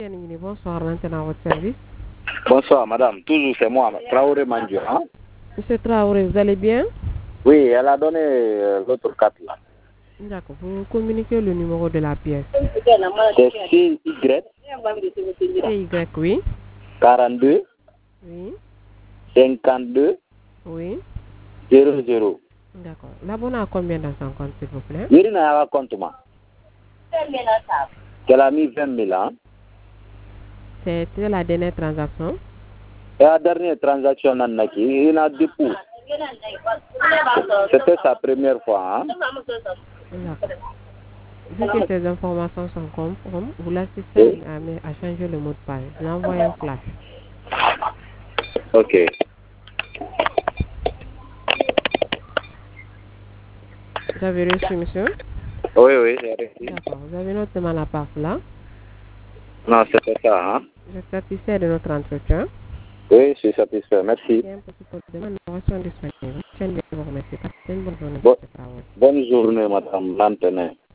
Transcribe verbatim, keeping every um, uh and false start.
Bonsoir, maintenant à votre service. Bonsoir, madame. Toujours c'est moi, Traoré Mandio. Hein? Monsieur Traoré, vous allez bien? Oui, elle a donné euh, l'autre carte là. D'accord. Vous communiquez le numéro de la pièce. C'est C Y. C Y, oui. quarante-deux. Oui. cinquante-deux. Oui. zéro zéro. D'accord. L'abonné a combien dans son compte, s'il vous plaît? Il y a un compte. Elle a mis vingt mille ans. C'était la dernière transaction? Et la dernière transaction, il a dépôt. C'était sa première fois. Hein? D'accord. Vu que ces informations sont conformes, vous l'assistez à, à changer le mot de passe. Je vous envoie un flash. Ok. Vous avez reçu, monsieur? Oui, oui, j'ai reçu. D'accord. Vous avez notre demande à part là? Non, c'était ça. Hein? Je suis satisfait de notre entretien. Oui, je suis satisfait. Merci. Bonne journée, Bo bonne journée, madame Lantenet.